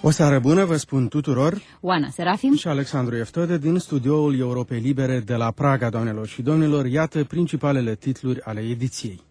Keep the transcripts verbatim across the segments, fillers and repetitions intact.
O seară bună, vă spun tuturor. Oana Serafim și Alexandru Eftode din studioul Europei Libere de la Praga, doamnelor și domnilor. Iată principalele titluri ale ediției.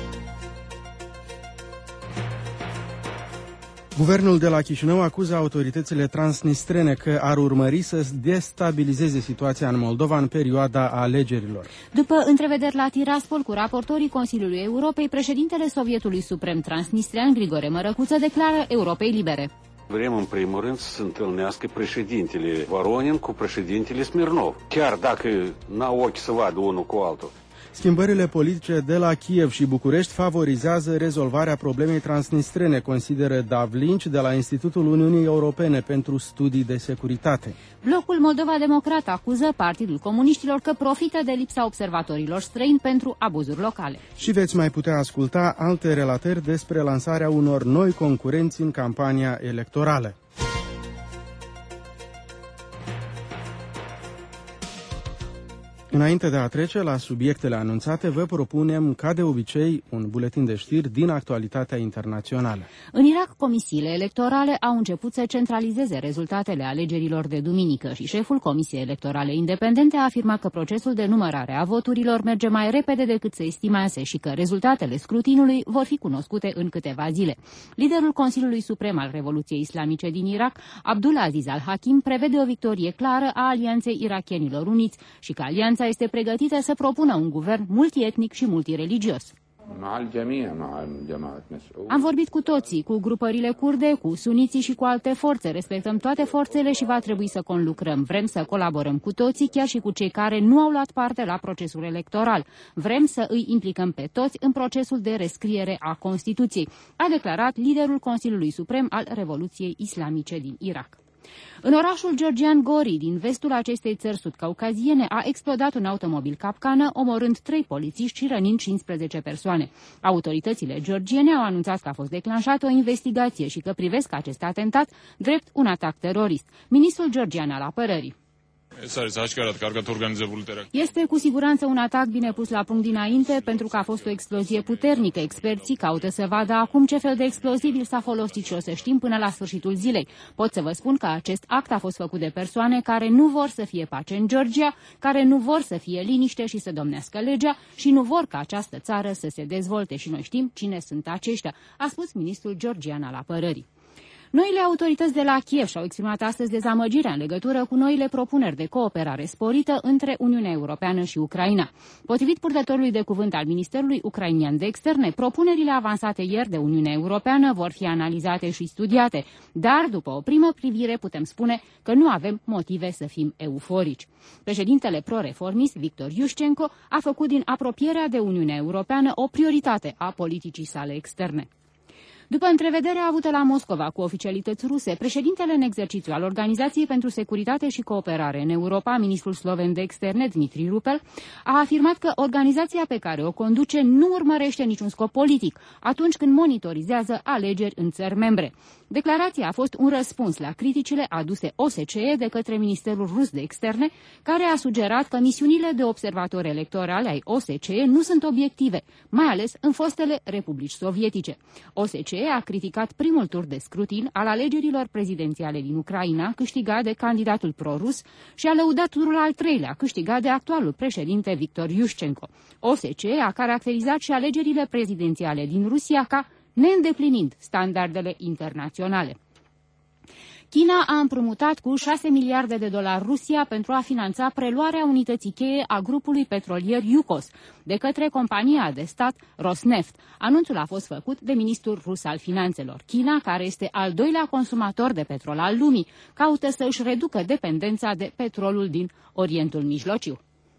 Guvernul de la Chișinău acuză autoritățile transnistrene că ar urmări să destabilizeze situația în Moldova în perioada alegerilor. După întrevederi la Tiraspol cu raportorii Consiliului Europei, președintele Sovietului Suprem Transnistrian, Grigore Mărăcuță, declară Europei Libere. Vrem, în primul rând, să se întâlnească președintele Voronin cu președintele Smirnov, chiar dacă n-au ochi să vadă unul cu altul. Schimbările politice de la Kiev și București favorizează rezolvarea problemei transnistrene, consideră Davlinci de la Institutul Uniunii Europene pentru Studii de Securitate. Blocul Moldova Democrat acuză Partidul Comuniștilor că profită de lipsa observatorilor străini pentru abuzuri locale. Și veți mai putea asculta alte relatări despre lansarea unor noi concurenți în campania electorală. Înainte de a trece la subiectele anunțate, vă propunem, ca de obicei, un buletin de știri din actualitatea internațională. În Irak, comisiile electorale au început să centralizeze rezultatele alegerilor de duminică și șeful Comisiei Electorale Independente a afirmat că procesul de numărare a voturilor merge mai repede decât se estimase și că rezultatele scrutinului vor fi cunoscute în câteva zile. Liderul Consiliului Suprem al Revoluției Islamice din Irak, Abdullah Aziz al-Hakim, prevede o victorie clară a Alianței Irakienilor Uniți și că alianța este pregătită să propună un guvern multietnic și multireligios. Am vorbit cu toții, cu grupările kurde, cu suniții și cu alte forțe. Respectăm toate forțele și va trebui să conlucrăm. Vrem să colaborăm cu toții, chiar și cu cei care nu au luat parte la procesul electoral. Vrem să îi implicăm pe toți în procesul de rescriere a Constituției, a declarat liderul Consiliului Suprem al Revoluției Islamice din Irak. În orașul georgian Gori, din vestul acestei țări sud-caucaziene, a explodat un automobil capcană, omorând trei polițiști și rănind cincisprezece persoane. Autoritățile georgiene au anunțat că a fost declanșată o investigație și că privesc acest atentat drept un atac terorist. Ministrul georgian al apărării: este cu siguranță un atac bine pus la punct dinainte, pentru că a fost o explozie puternică. Experții caută să vadă acum ce fel de explozibil s-a folosit și o să știm până la sfârșitul zilei. Pot să vă spun că acest act a fost făcut de persoane care nu vor să fie pace în Georgia, care nu vor să fie liniște și să domnească legea și nu vor ca această țară să se dezvolte și noi știm cine sunt aceștia, a spus ministrul georgian al apărării. Noile autorități de la Kiev și-au exprimat astăzi dezamăgirea în legătură cu noile propuneri de cooperare sporită între Uniunea Europeană și Ucraina. Potrivit purtătorului de cuvânt al Ministerului Ucrainian de Externe, propunerile avansate ieri de Uniunea Europeană vor fi analizate și studiate, dar după o primă privire putem spune că nu avem motive să fim euforici. Președintele pro-reformist Victor Yushchenko a făcut din apropierea de Uniunea Europeană o prioritate a politicii sale externe. După întrevederea avută la Moscova cu oficialități ruse, președintele în exercițiu al Organizației pentru Securitate și Cooperare în Europa, ministrul sloven de externe, Dmitri Rupel, a afirmat că organizația pe care o conduce nu urmărește niciun scop politic atunci când monitorizează alegeri în țări membre. Declarația a fost un răspuns la criticile aduse O S C E de către Ministerul Rus de Externe, care a sugerat că misiunile de observatori electorale ai O S C E nu sunt obiective, mai ales în fostele republici sovietice. O S C E a criticat primul tur de scrutin al alegerilor prezidențiale din Ucraina, câștigat de candidatul pro-rus, și a lăudat turul al treilea, câștigat de actualul președinte Victor Yushchenko. O S C E a caracterizat și alegerile prezidențiale din Rusia ca neîndeplinind standardele internaționale. China a împrumutat cu șase miliarde de dolari Rusia pentru a finanța preluarea unității cheie a grupului petrolier Yukos de către compania de stat Rosneft. Anunțul a fost făcut de ministrul rus al finanțelor. China, care este al doilea consumator de petrol al lumii, caută să își reducă dependența de petrolul din Orientul Mijlociu.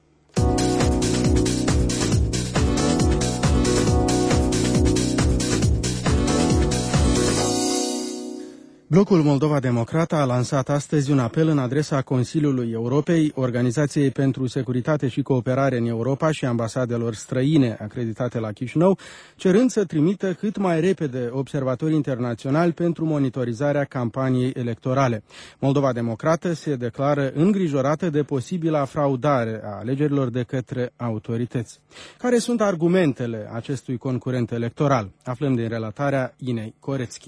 Blocul Moldova Democrat a lansat astăzi un apel în adresa Consiliului Europei, Organizației pentru Securitate și Cooperare în Europa și ambasadelor străine acreditate la Chișinău, cerând să trimită cât mai repede observatori internaționali pentru monitorizarea campaniei electorale. Moldova Democrată se declară îngrijorată de posibila fraudare a alegerilor de către autorități. Care sunt argumentele acestui concurent electoral? Aflăm din relatarea Inei Corețchi.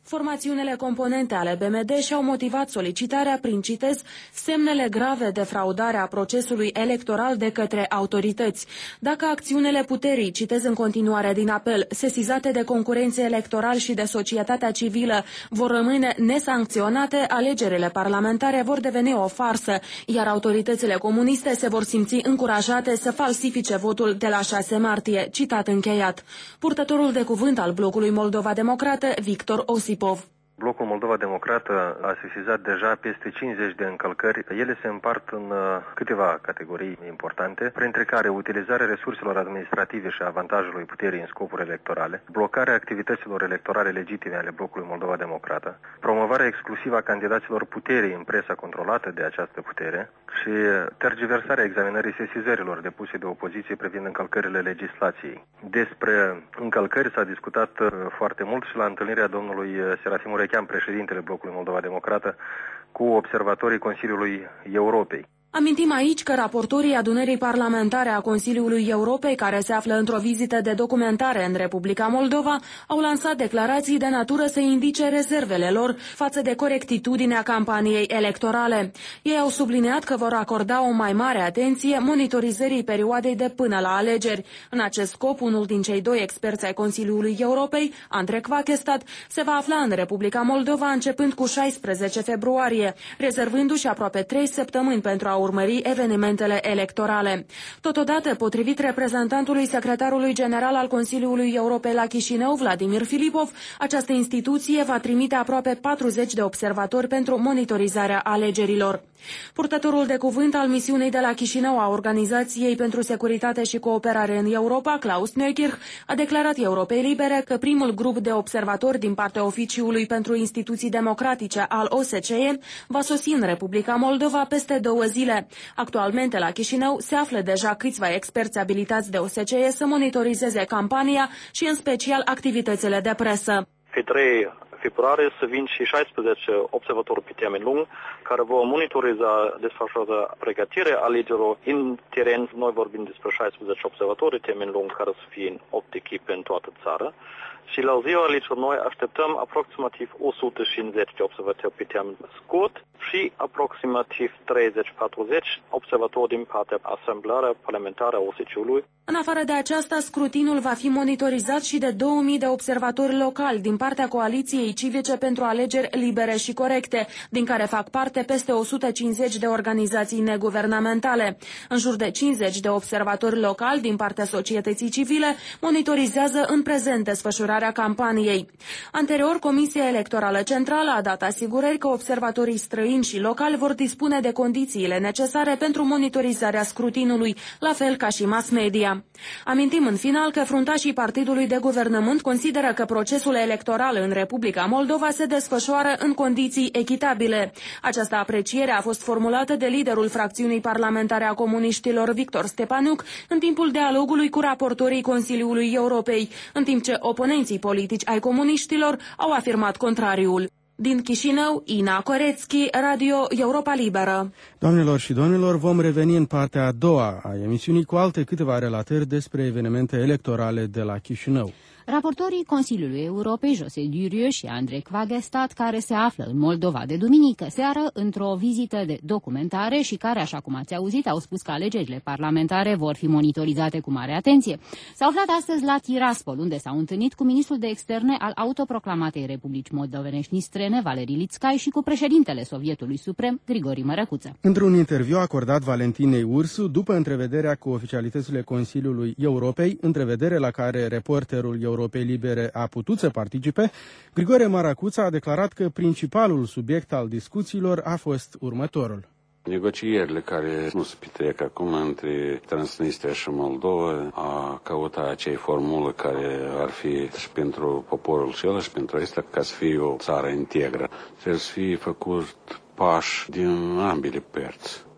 Formațiunile componente ale B M D și-au motivat solicitarea prin, citez, semnele grave de fraudare a procesului electoral de către autorități. Dacă acțiunile puterii, citez în continuare din apel, sesizate de concurenți electorali și de societatea civilă vor rămâne nesancționate, alegerile parlamentare vor deveni o farsă, iar autoritățile comuniste se vor simți încurajate să falsifice votul de la șase martie, citat încheiat. Purtătorul de cuvânt al blocului Moldova Democrată, Victor Osipov. Blocul Moldova Democrată a sesizat deja peste cincizeci de încălcări. Ele se împart în câteva categorii importante, printre care utilizarea resurselor administrative și avantajului puterii în scopuri electorale, blocarea activităților electorale legitime ale blocului Moldova Democrată, promovarea exclusivă a candidaților puterii în presa controlată de această putere și tergiversarea examinării sesizărilor depuse de opoziție privind încălcările legislației. Despre încălcări s-a discutat foarte mult și la întâlnirea domnului Serafim Urechean, președintele blocului Moldova Democrată, cu observatorii Consiliului Europei. Amintim aici că raportorii adunării parlamentare a Consiliului Europei, care se află într-o vizită de documentare în Republica Moldova, au lansat declarații de natură să indice rezervele lor față de corectitudinea campaniei electorale. Ei au subliniat că vor acorda o mai mare atenție monitorizării perioadei de până la alegeri. În acest scop, unul din cei doi experți ai Consiliului Europei, Andrei Kvakestad, se va afla în Republica Moldova începând cu șaisprezece februarie, rezervându-și aproape trei săptămâni pentru a urmări evenimentele electorale. Totodată, potrivit reprezentantului secretarului general al Consiliului Europei la Chișinău, Vladimir Filipov, această instituție va trimite aproape patruzeci de observatori pentru monitorizarea alegerilor. Purtătorul de cuvânt al misiunii de la Chișinău a Organizației pentru Securitate și Cooperare în Europa, Klaus Neukirch, a declarat Europei Libere că primul grup de observatori din partea Oficiului pentru Instituții Democratice al O S C E va sosi în Republica Moldova peste două zile. Actualmente la Chișinău se află deja câțiva experți abilitați de O S C E să monitorizeze campania și în special activitățile de presă. Pe trei februarie să vin și șaisprezece observatori pe termen lung care vor monitoriza desfășurarea pregătirii alegerilor în teren. Noi vorbim despre șaisprezece observatori termen lung care să fie în opt echipe în toată țara. Și la ziua alegerilor noi așteptăm aproximativ o sută cincizeci de observatori pe termen scurt și aproximativ treizeci patruzeci observatori din partea Asamblarea Parlamentară a O S C E-ului. În afară de aceasta, scrutinul va fi monitorizat și de două mii de observatori locali din partea Coaliției Civice pentru Alegeri Libere și Corecte, din care fac parte peste o sută cincizeci de organizații neguvernamentale. În jur de cincizeci de observatori locali din partea societății civile monitorizează în prezent desfășurarea campaniei. Anterior, Comisia Electorală Centrală a dat asigurări că observatorii străini și locali vor dispune de condițiile necesare pentru monitorizarea scrutinului, la fel ca și mass media. Amintim în final că fruntașii partidului de guvernământ consideră că procesul electoral în Republica Moldova se desfășoară în condiții echitabile. Această apreciere a fost formulată de liderul fracțiunii parlamentare a comuniștilor, Victor Stepanuc, în timpul dialogului cu raportorii Consiliului Europei, în timp ce oponenții politici ai comuniștilor au afirmat contrariul. Din Chișinău, Ina Corețchi, Radio Europa Liberă. Doamnelor și domnilor, vom reveni în partea a doua a emisiunii cu alte câteva relatări despre evenimente electorale de la Chișinău. Raportorii Consiliului Europei, José Durieux și Andrei Kvagestad, care se află în Moldova de duminică seară într-o vizită de documentare și care, așa cum ați auzit, au spus că alegerile parlamentare vor fi monitorizate cu mare atenție, s-au aflat astăzi la Tiraspol, unde s-au întâlnit cu ministrul de externe al autoproclamatei Republici Moldovenești Nistrene, Valerii Lițcai, și cu președintele Sovietului Suprem, Grigori Mărăcuță. Într-un interviu acordat Valentinei Ursu, după întrevederea cu oficialitățile Consiliului Europei, întrevedere la care reporterul Europei Libere a putut să participe, Grigore Maracuța a declarat că principalul subiect al discuțiilor a fost următorul. Negocierile care nu se petrec acum între Transnistria și Moldova a căutat acea formulă care ar fi și pentru poporul cel și pentru acesta ca să fie o țară integră. Trebuie să fie făcut pași din ambele părți.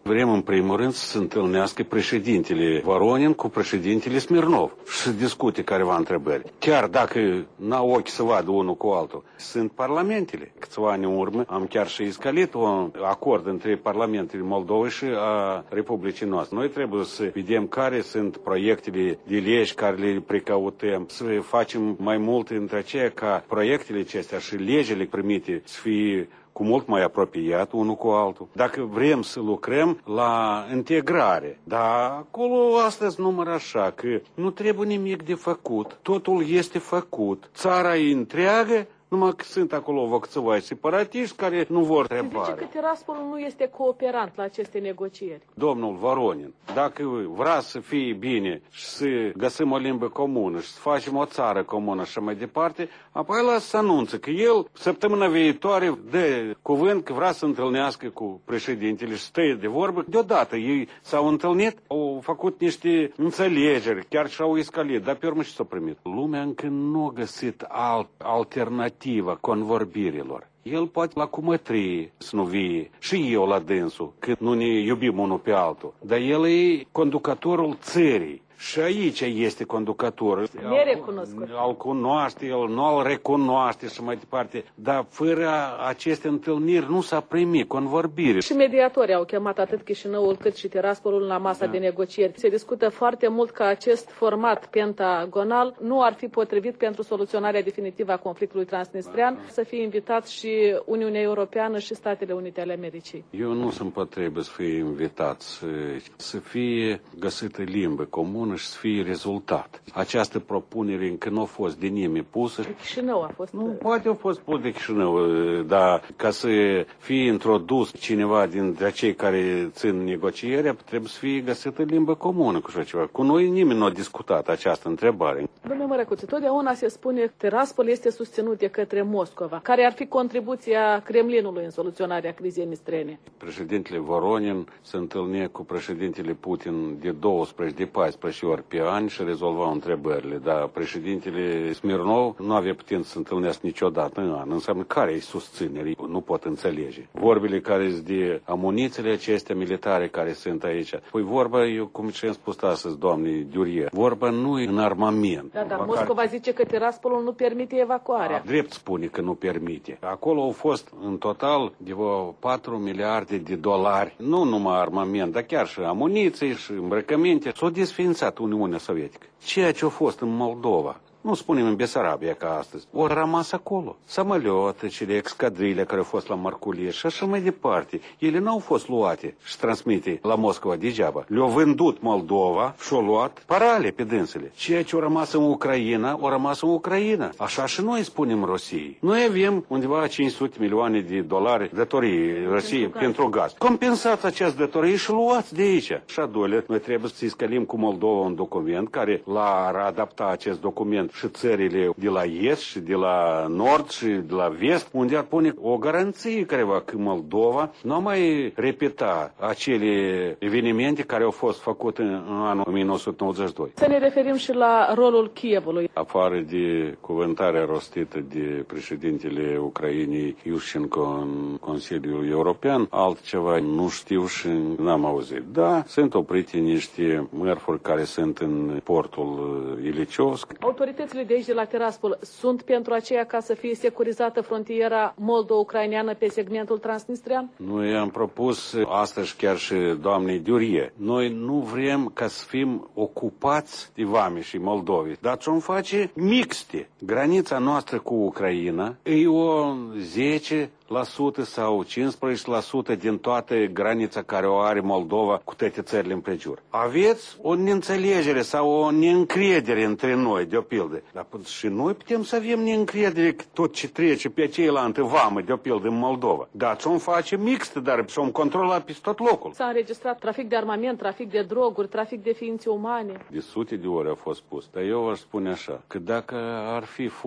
Vrem în primul rând să se întâlnească președintele Voronin cu președintele Smirnov și să discute careva întrebări. Chiar dacă n-au ochi să vadă unul cu altul, sunt parlamentele. Câțiva ani în urmă am chiar și iscalit un acord între parlamentele Moldovei și a Republicii noastre. Noi trebuie să vedem care sunt proiectele de legi care le precautăm, să facem mai multe între aceea ca proiectele acestea și legile primite să fie cu mult mai apropiat unul cu altul. Dacă vrem să lucrăm la integrare, dar acolo astăzi număr așa, că nu trebuie nimic de făcut, totul este făcut, țara e întreagă, numai că sunt acolo văcțăvai separatiști care nu vor trebare. Se zice că Tiraspolul nu este cooperant la aceste negocieri. Domnul Voronin, dacă vrea să fie bine și să găsim o limbă comună și să facem o țară comună și mai departe, apoi lasă să anunță că el săptămâna viitoare dă cuvânt că vrea să întâlnească cu președintele și stă de vorbă. Deodată ei s-au întâlnit, au făcut niște înțelegeri, chiar și-au escalit, dar pe urmă și s-au primit. Lumea încă nu a găsit alt alternativă convorbirilor. El poate la cumătrie să nu vie și eu la dânsul, când nu ne iubim unul pe altul. Dar el e conducătorul țării. Și aici este conducătorul. Nerecunoscut. Al cunoaște, el nu al recunoaște și mai departe. Dar fără aceste întâlniri nu s-a primit convorbire. Și mediatorii au chemat atât Chișinăul cât și Tiraspolul la masa da. de negocieri. Se discută foarte mult că acest format pentagonal nu ar fi potrivit pentru soluționarea definitivă a conflictului transnistrian, da. să fie invitat și Uniunea Europeană și Statele Unite ale Americii. Eu nu sunt potrivit să fie invitat, să, să fie găsită limbă comună și să fie rezultat. Această propunere încă nu a fost de nimeni pusă. De Chișinău a fost. Nu, poate a fost pus de Chișinău, dar ca să fie introdus cineva dintre cei care țin negocierea, trebuie să fie găsită limbă comună cu așa ceva. Cu noi nimeni nu a discutat această întrebare. Domnule Mărăcuț, totdeauna se spune că Tiraspol este susținut de către Moscova. Care ar fi contribuția Kremlinului în soluționarea crizei nistrene? Președintele Voronin se întâlnea cu președintele Putin de douăsprezece, de paisprezece ori pe an și rezolvau întrebările. Dar președintele Smirnov nu avea putin să se întâlnească niciodată în an. Înseamnă care e susținere? Nu pot înțelege. Vorbile care sunt de amunițiile acestea militare care sunt aici. Păi vorba, eu cum și-am spus astăzi, doamne Durie, vorba nu e în armament. Da, dar Moscova care... zice că Tiraspolul nu permite evacuarea. A, drept spune că nu permite. Acolo au fost în total de patru miliarde de dolari. Nu numai armament, dar chiar și amuniții și îmbrăcăminte. S-au desființat Uniunea Sovietică. Ceea ce a fost în Moldova, nu spunem în Besarabia ca astăzi, au rămas acolo. Samoliote, escadrile care au fost la Marculie și așa mai departe. Ele n-au fost luate și transmite la Moscova degeaba. Le-au vândut Moldova și au luat parale pe dânsele. Ceea ce au rămas în Ucraina, au rămas în Ucraina. Așa și noi spunem Rusiei. Noi avem undeva cinci sute milioane de dolari datorii Rusiei pentru, pentru gaz. Compensați această datorie și luați de aici. Și a doilea, noi trebuie să scalim cu Moldova un document care l-ar adapta acest document și țările de la est și de la nord și de la vest, unde ar pune o garanție careva că Moldova nu mai repeta acele evenimente care au fost făcute în anul o mie nouă sute nouăzeci și doi. Să ne referim și la rolul Kievului. Afară de cuvântarea rostită de președintele Ucrainei Iușenko în Consiliul European, altceva nu știu și n-am auzit. Da, sunt oprite niște mărfuri care sunt în portul Iliciovsk. Autoritățile de aici, de la Tiraspol, sunt pentru aceea ca să fie securizată frontiera moldo-ucraineană pe segmentul transnistrian? Noi am propus astăzi chiar și doamnei Durie. Noi nu vrem ca să fim ocupați de vame și Moldovi, dar ce-om face mixte. Granița noastră cu Ucraina e o zece la sută sau cincisprezece la sută din toată granița care o are Moldova cu toate țările împrejur. Aveți o neînțelegere sau o neîncredere între noi, de o pildă. Dar și noi putem să avem neîncredere că tot ce trece pe ceilaltă vamă, de o pildă, în Moldova. Da, ce-om face mixt, dar și-om controla pe tot locul. S-a înregistrat trafic de armament, trafic de droguri, trafic de ființe umane. De sute de ori a fost pus, dar eu aș spune așa, că dacă ar fi fost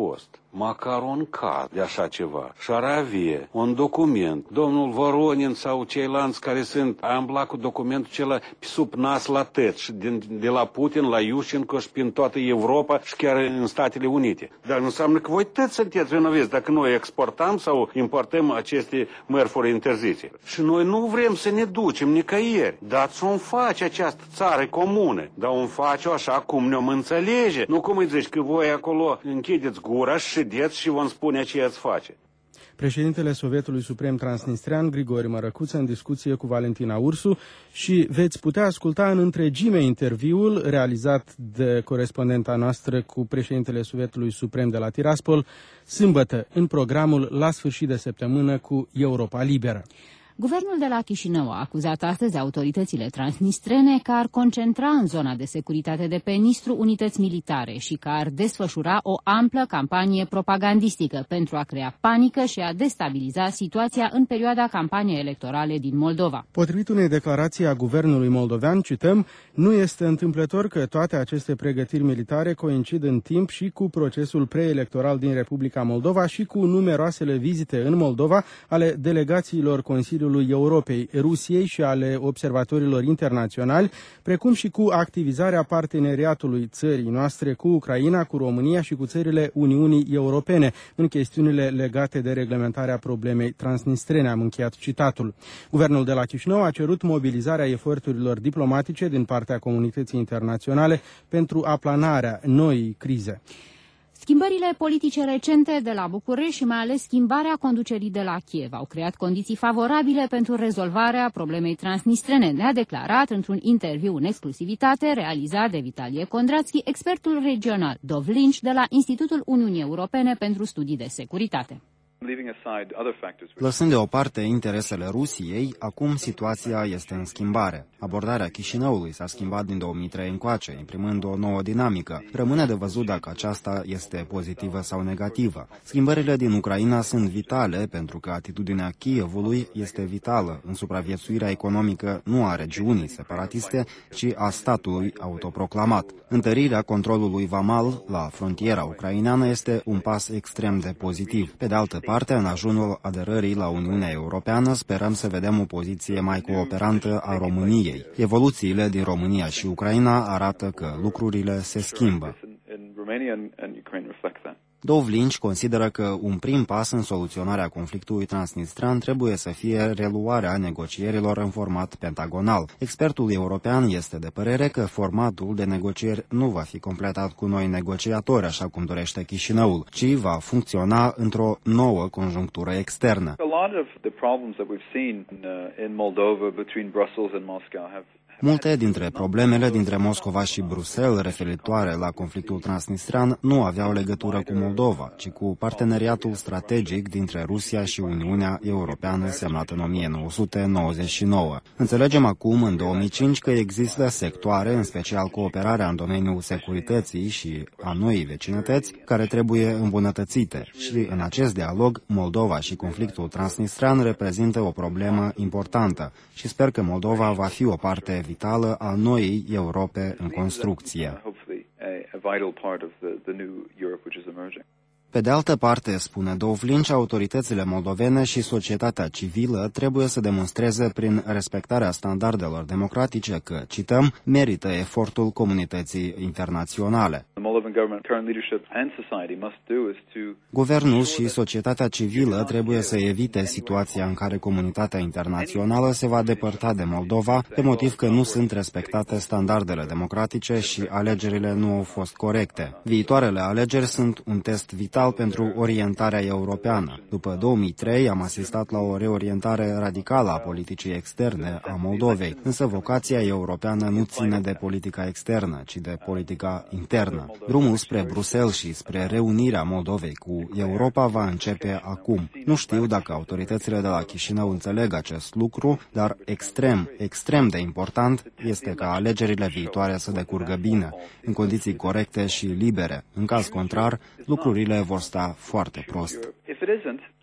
măcar un caz de așa ceva și ar avea un document, domnul Voronin sau ceilalți care sunt, a îmblat cu documentul acela sub nas la tăt și din, de la Putin la Iușenko și prin toată Europa și chiar în Statele Unite. Dar nu înseamnă că voi toți sunteți vinovați dacă noi exportăm sau importăm aceste mărfuri interzise. Și noi nu vrem să ne ducem nicăieri, dar să o face această țară comună, dar o face așa cum ne-om înțelege. Nu cum îi zici că voi acolo închideți gura și ședeți și vom spune ce ați face. Președintele Sovietului Suprem Transnistrean, Grigore Mărăcuță, în discuție cu Valentina Ursu, și veți putea asculta în întregime interviul realizat de corespondenta noastră cu președintele Sovietului Suprem de la Tiraspol, sâmbătă, în programul La sfârșit de săptămână cu Europa Liberă. Guvernul de la Chișinău a acuzat astăzi autoritățile transnistrene că ar concentra în zona de securitate de pe Nistru unități militare și că ar desfășura o amplă campanie propagandistică pentru a crea panică și a destabiliza situația în perioada campaniei electorale din Moldova. Potrivit unei declarații a guvernului moldovean, cităm, nu este întâmplător că toate aceste pregătiri militare coincid în timp și cu procesul preelectoral din Republica Moldova și cu numeroasele vizite în Moldova ale delegațiilor Consiliului Europei, Rusiei și ale observatorilor internaționali, precum și cu activizarea parteneriatului țării noastre cu Ucraina, cu România și cu țările Uniunii Europene în chestiunile legate de reglementarea problemei transnistrene. Am încheiat citatul. Guvernul de la Chișinău a cerut mobilizarea eforturilor diplomatice din partea comunității internaționale pentru aplanarea noii crize. Schimbările politice recente de la București și mai ales schimbarea conducerii de la Kiev au creat condiții favorabile pentru rezolvarea problemei transnistrene, ne-a declarat într-un interviu în exclusivitate realizat de Vitalie Kondratsky, expertul regional Dov Lynch de la Institutul Uniunii Europene pentru Studii de Securitate. Lăsând deoparte interesele Rusiei, acum situația este în schimbare. Abordarea Chișinăului s-a schimbat din două mii trei încoace, imprimând o nouă dinamică. Rămâne de văzut dacă aceasta este pozitivă sau negativă. Schimbările din Ucraina sunt vitale pentru că atitudinea Kievului este vitală în supraviețuirea economică nu a regiunii separatiste, ci a statului autoproclamat. Întărirea controlului vamal la frontiera ucraineană este un pas extrem de pozitiv. Pe de altă parte, în ajunul aderării la Uniunea Europeană, sperăm să vedem o poziție mai cooperantă a României. Evoluțiile din România și Ucraina arată că lucrurile se schimbă. Dov Lynch consideră că un prim pas în soluționarea conflictului transnistrean trebuie să fie reluarea negocierilor în format pentagonal. Expertul european este de părere că formatul de negocieri nu va fi completat cu noi negociatori, așa cum dorește Chișinăul, ci va funcționa într-o nouă conjunctură externă. Multe dintre problemele dintre Moscova și Bruxelles referitoare la conflictul transnistrean nu aveau legătură cu Moldova, ci cu parteneriatul strategic dintre Rusia și Uniunea Europeană semnat în o mie nouă sute nouăzeci și nouă. Înțelegem acum, în două mii cinci, că există sectoare, în special cooperarea în domeniul securității și a noii vecinătăți, care trebuie îmbunătățite și în acest dialog Moldova și conflictul transnistrean reprezintă o problemă importantă și sper că Moldova va fi o parte vitală a noii Europe în construcție. Pe de altă parte, spune Dov Lynch, autoritățile moldovene și societatea civilă trebuie să demonstreze prin respectarea standardelor democratice că, cităm, merită efortul comunității internaționale. Guvernul și societatea civilă trebuie să evite situația în care comunitatea internațională se va depărta de Moldova pe motiv că nu sunt respectate standardele democratice și alegerile nu au fost corecte. Viitoarele alegeri sunt un test vital pentru orientarea europeană. După două mii trei am asistat la o reorientare radicală a politicii externe a Moldovei, însă vocația europeană nu ține de politica externă, ci de politica internă. Drumul spre Bruxelles și spre reunirea Moldovei cu Europa va începe acum. Nu știu dacă autoritățile de la Chișinău înțeleg acest lucru, dar extrem, extrem de important este ca alegerile viitoare să decurgă bine, în condiții corecte și libere. În caz contrar, lucrurile vor sta foarte prost.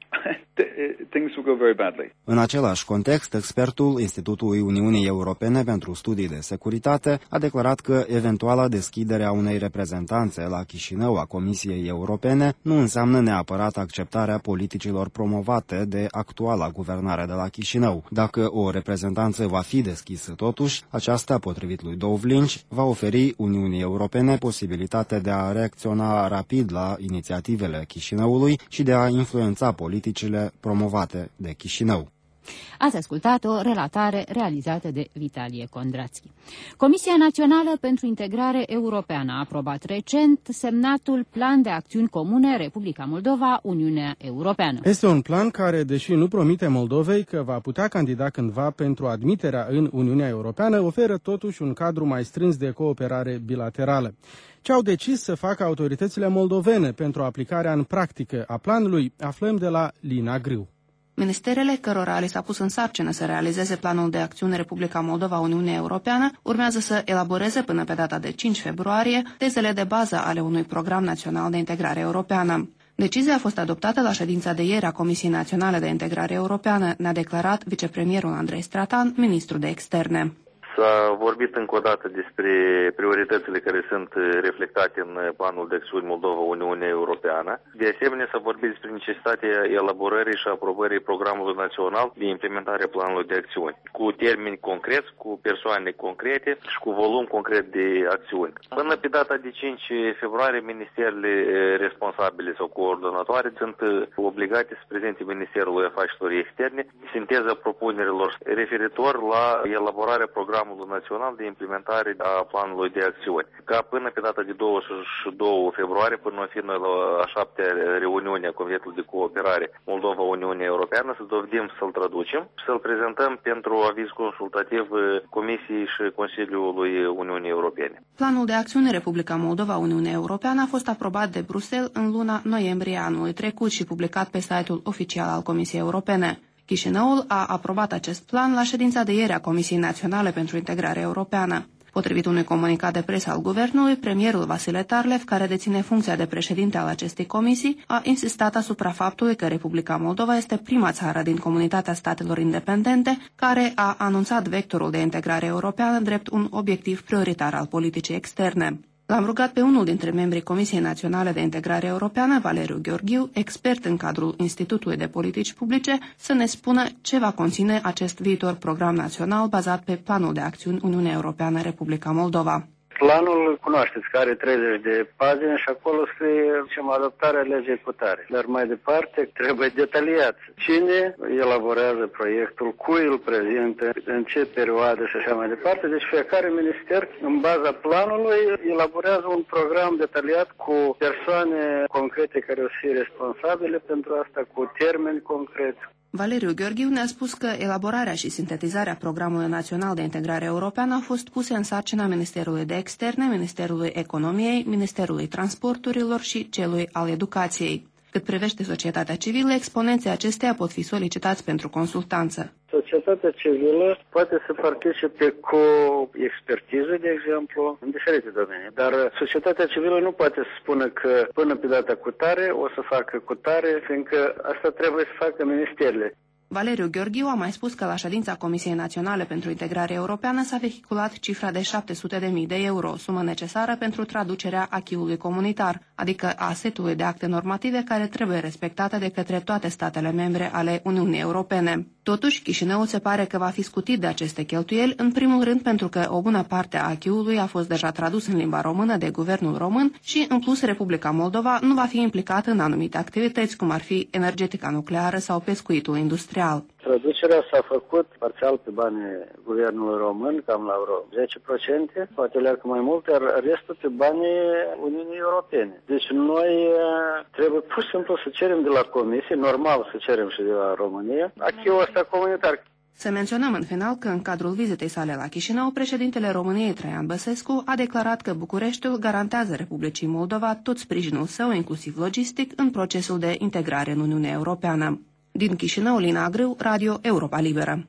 În același context, expertul Institutului Uniunii Europene pentru Studii de Securitate a declarat că eventuala deschidere a unei reprezentanțe la Chișinău a Comisiei Europene nu înseamnă neapărat acceptarea politicilor promovate de actuala guvernare de la Chișinău. Dacă o reprezentanță va fi deschisă totuși, aceasta, potrivit lui Dovlinci, va oferi Uniunii Europene posibilitatea de a reacționa rapid la inițiativele Chișinăului și de a influența politicile promovate de Chișinău. Ați ascultat o relatare realizată de Vitalie Kondrațchi. Comisia Națională pentru Integrare Europeană a aprobat recent semnatul Plan de Acțiuni Comune Republica Moldova-Uniunea Europeană. Este un plan care, deși nu promite Moldovei că va putea candida cândva pentru admiterea în Uniunea Europeană, oferă totuși un cadru mai strâns de cooperare bilaterală. Ce au decis să facă autoritățile moldovene pentru aplicarea în practică a planului, aflăm de la Lina Grâu. Ministerele cărora li s-a pus în sarcină să realizeze planul de acțiune Republica Moldova-Uniunea Europeană urmează să elaboreze până pe data de cinci februarie tezele de bază ale unui program național de integrare europeană. Decizia a fost adoptată la ședința de ieri a Comisiei Naționale de Integrare Europeană, ne-a declarat vicepremierul Andrei Stratan, ministru de externe. S-a vorbit încă o dată despre prioritățile care sunt reflectate în planul de acțiuni Moldova-Uniunea Europeană. De asemenea, s-a vorbit despre necesitatea elaborării și aprobării programului național de implementare a planului de acțiuni, cu termeni concreți, cu persoane concrete și cu volum concret de acțiuni. Până pe data de cinci februarie, ministerele responsabile sau coordonatoare sunt obligate să prezinte Ministerului Afacerilor Externe sinteza propunerilor referitor la elaborarea programului național de implementare a planului de acțiuni. Ca până pe data de douăzeci și doi februarie, până o fi noi la a șaptea reuniune a Comitetului de Cooperare Moldova-Uniunea Europeană, să dovedim să-l traducem și să-l prezentăm pentru aviz consultativ Comisiei și Consiliului Uniunii Europene. Planul de acțiune Republica Moldova-Uniunea Europeană a fost aprobat de Bruxelles în luna noiembrie anului trecut și publicat pe site-ul oficial al Comisiei Europene. Chișinăul a aprobat acest plan la ședința de ieri a Comisiei Naționale pentru Integrare Europeană. Potrivit unui comunicat de presă al guvernului, premierul Vasile Tarlev, care deține funcția de președinte al acestei comisii, a insistat asupra faptului că Republica Moldova este prima țară din comunitatea statelor independente care a anunțat vectorul de integrare europeană drept un obiectiv prioritar al politicii externe. L-am rugat pe unul dintre membrii Comisiei Naționale de Integrare Europeană, Valeriu Gheorghiu, expert în cadrul Institutului de Politici Publice, să ne spună ce va conține acest viitor program național bazat pe Planul de Acțiuni Uniunea Europeană-Republica Moldova. Planul, cunoașteți, că are treizeci de pagini și acolo scrie zicem, adoptarea legii executare. Dar mai departe trebuie detaliat cine elaborează proiectul, cui îl prezintă, în ce perioadă și așa mai departe. Deci fiecare minister, în baza planului, elaborează un program detaliat cu persoane concrete care o să fie responsabile pentru asta, cu termeni concreți. Valeriu Gheorghiu ne-a spus că elaborarea și sintetizarea Programului Național de Integrare Europeană au fost puse în sarcina Ministerului de Externe, Ministerului Economiei, Ministerului Transporturilor și celui al Educației. Cât privește societatea civilă, exponenții acesteia pot fi solicitați pentru consultanță. Societatea civilă poate să participe cu expertiză, de exemplu, în diferite domenii. Dar societatea civilă nu poate să spună că până pe data cu tare o să facă cu tare, fiindcă asta trebuie să facă ministerele. Valeriu Gheorghiu a mai spus că la ședința Comisiei Naționale pentru Integrare Europeană s-a vehiculat cifra de șapte sute de mii de euro, sumă necesară pentru traducerea acquis-ului comunitar, adică a setului de acte normative care trebuie respectate de către toate statele membre ale Uniunii Europene. Totuși, Chișinăul se pare că va fi scutit de aceste cheltuieli, în primul rând pentru că o bună parte a acquis-ului a fost deja tradus în limba română de guvernul român și, în plus, Republica Moldova nu va fi implicată în anumite activități, cum ar fi energetica nucleară sau pescuitul industrial. Traducerea s-a făcut parțial pe banii guvernului român, cam la vreo zece la sută, poate leacă mai mult, iar restul pe banii Uniunii Europene. Deci noi trebuie pur și simplu să cerem de la Comisie, normal să cerem și de la România, acquis-ul ăsta comunitar. Să menționăm în final că în cadrul vizitei sale la Chișinău, președintele României Traian Băsescu a declarat că Bucureștiul garantează Republicii Moldova tot sprijinul său, inclusiv logistic, în procesul de integrare în Uniunea Europeană. Din Chișinău, Lina Grâu, Radio Europa Liberă.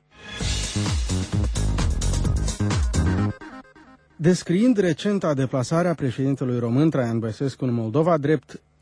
Descriind recenta deplasare a președintelui român Traian Băsescu în Moldova drept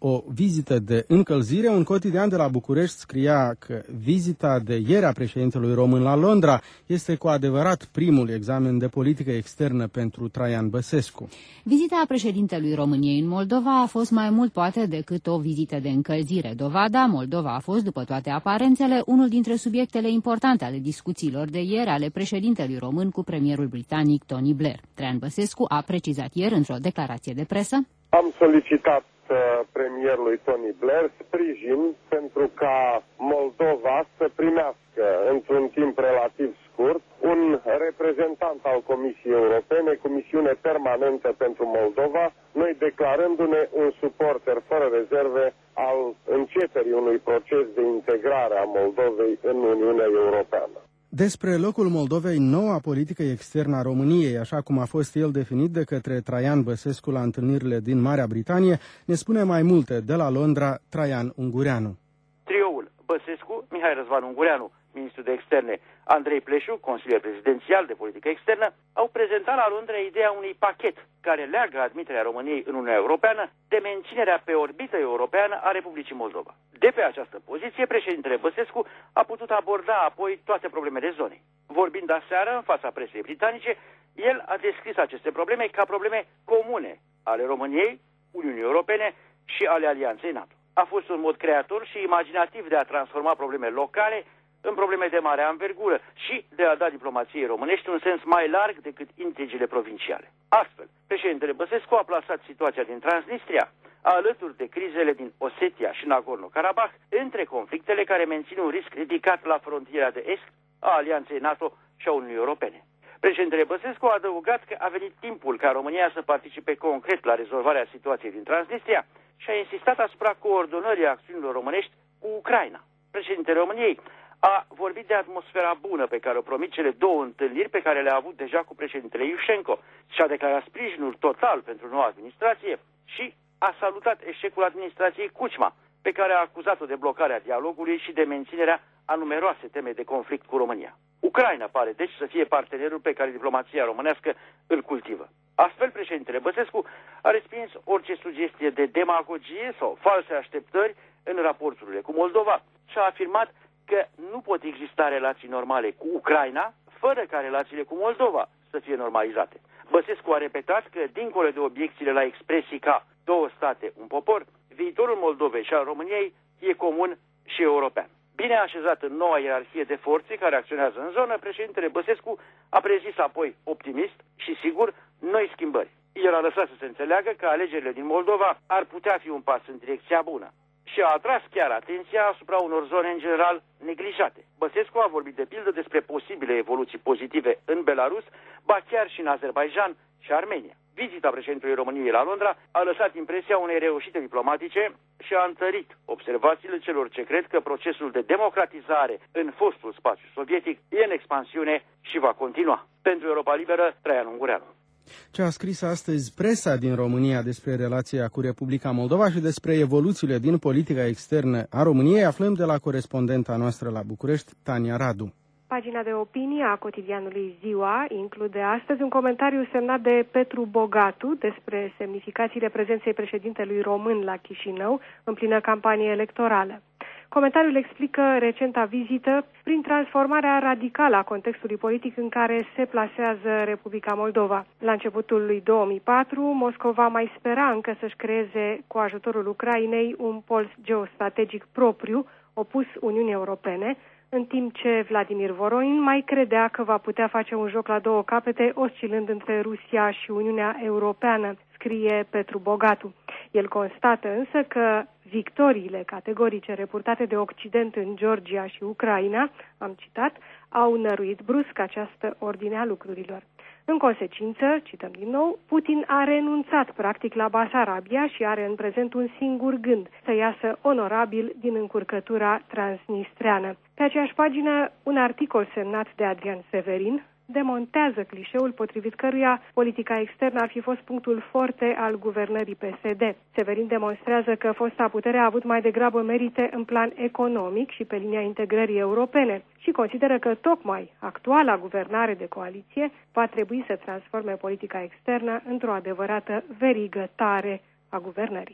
o vizită de încălzire. Un cotidian de la București scria că vizita de ieri a președintelui român la Londra este cu adevărat primul examen de politică externă pentru Traian Băsescu. Vizita președintelui României în Moldova a fost mai mult poate decât o vizită de încălzire. Dovada, Moldova a fost, după toate aparențele, unul dintre subiectele importante ale discuțiilor de ieri ale președintelui român cu premierul britanic Tony Blair. Traian Băsescu a precizat ieri într-o declarație de presă: am solicitat uh, premierului Tony Blair sprijin pentru ca Moldova să primească într-un timp relativ scurt un reprezentant al Comisiei Europene, Comisiune Permanentă pentru Moldova, noi declarându-ne un suporter fără rezerve al începerii unui proces de integrare a Moldovei în Uniunea Europeană. Despre locul Moldovei, noua politică externă a României, așa cum a fost el definit de către Traian Băsescu la întâlnirile din Marea Britanie, ne spune mai multe de la Londra Traian Ungureanu. Trioul Băsescu-Mihai Răzvan Ungureanu, ministru de externe, Andrei Pleșu, consilier prezidențial de politică externă, au prezentat la Londra ideea unui pachet care leagă admiterea României în Uniunea Europeană de menținerea pe orbită europeană a Republicii Moldova. De pe această poziție, președintele Băsescu a putut aborda apoi toate problemele zonei. Vorbind aseară în fața presei britanice, el a descris aceste probleme ca probleme comune ale României, Uniunii Europene și ale Alianței NATO. A fost un mod creator și imaginativ de a transforma probleme locale în probleme de mare anvergură și de a da diplomației românești un sens mai larg decât intrigile provinciale. Astfel, președintele Băsescu a plasat situația din Transnistria alături de crizele din Osetia și Nagorno-Karabakh între conflictele care mențin un risc ridicat la frontiera de est a Alianței NATO și a Uniunii Europene. Președintele Băsescu a adăugat că a venit timpul ca România să participe concret la rezolvarea situației din Transnistria și a insistat asupra coordonării acțiunilor românești cu Ucraina. Președintele României a vorbit de atmosfera bună pe care o promit cele două întâlniri pe care le-a avut deja cu președintele Iușenko și a declarat sprijinul total pentru noua administrație și a salutat eșecul administrației Kuchma, pe care a acuzat-o de blocarea dialogului și de menținerea a numeroase teme de conflict cu România. Ucraina pare deci să fie partenerul pe care diplomația românească îl cultivă. Astfel, președintele Băsescu a respins orice sugestie de demagogie sau false așteptări în raporturile cu Moldova și a afirmat că nu pot exista relații normale cu Ucraina fără ca relațiile cu Moldova să fie normalizate. Băsescu a repetat că, dincolo de obiecțiile la expresii ca două state, un popor, viitorul Moldovei și al României e comun și european. Bine așezat în noua ierarhie de forțe care acționează în zonă, președintele Băsescu a prezis apoi optimist și sigur noi schimbări. El a lăsat să se înțeleagă că alegerile din Moldova ar putea fi un pas în direcția bună și a atras chiar atenția asupra unor zone în general neglijate. Băsescu a vorbit de pildă despre posibile evoluții pozitive în Belarus, ba chiar și în Azerbaijan și Armenia. Vizita președintelui României la Londra a lăsat impresia unei reușite diplomatice și a întărit observațiile celor ce cred că procesul de democratizare în fostul spațiu sovietic e în expansiune și va continua. Pentru Europa Liberă, Traian Ungureanu. Ce a scris astăzi presa din România despre relația cu Republica Moldova și despre evoluțiile din politica externă a României aflăm de la corespondenta noastră la București, Tania Radu. Pagina de opinie a cotidianului Ziua include astăzi un comentariu semnat de Petru Bogatu despre semnificațiile prezenței președintelui român la Chișinău în plină campanie electorală. Comentariul explică recenta vizită prin transformarea radicală a contextului politic în care se plasează Republica Moldova. La începutul lui două mii patru, Moscova mai spera încă să-și creeze, cu ajutorul Ucrainei, un pol geostrategic propriu, opus Uniunii Europene, în timp ce Vladimir Voronin mai credea că va putea face un joc la două capete, oscilând între Rusia și Uniunea Europeană, scrie Petru Bogatu. El constată însă că victoriile categorice reportate de Occident în Georgia și Ucraina, am citat, au năruit brusc această ordine a lucrurilor. În consecință, cităm din nou, Putin a renunțat practic la Basarabia și are în prezent un singur gând, să iasă onorabil din încurcătura transnistreană. Pe aceeași pagină, un articol semnat de Adrian Severin demontează clișeul potrivit căruia politica externă ar fi fost punctul forte al guvernării P S D. Severin demonstrează că fosta putere a avut mai degrabă merite în plan economic și pe linia integrării europene și consideră că tocmai actuala guvernare de coaliție va trebui să transforme politica externă într-o adevărată verigă tare a guvernării.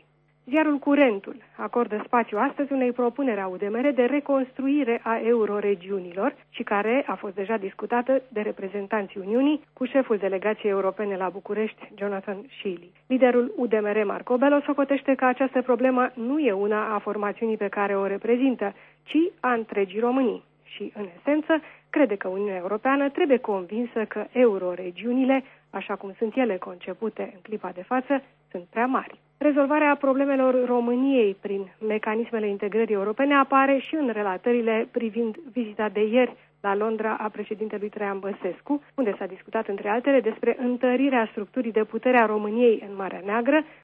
Ziarul Curentul acordă spațiu astăzi unei propuneri a U D M R de reconstruire a euroregiunilor și care a fost deja discutată de reprezentanții Uniunii cu șeful delegației europene la București, Jonathan Shealy. Liderul U D M R, Marco Bello, socotește că această problemă nu e una a formațiunii pe care o reprezintă, ci a întregii Românii. Și, în esență, crede că Uniunea Europeană trebuie convinsă că euroregiunile, așa cum sunt ele concepute în clipa de față, sunt prea mari. Rezolvarea problemelor României prin mecanismele integrării europene apare și în relatările privind vizita de ieri la Londra a președintelui Traian Băsescu, unde s-a discutat între altele despre întărirea structurii de putere a României în Marea Neagră,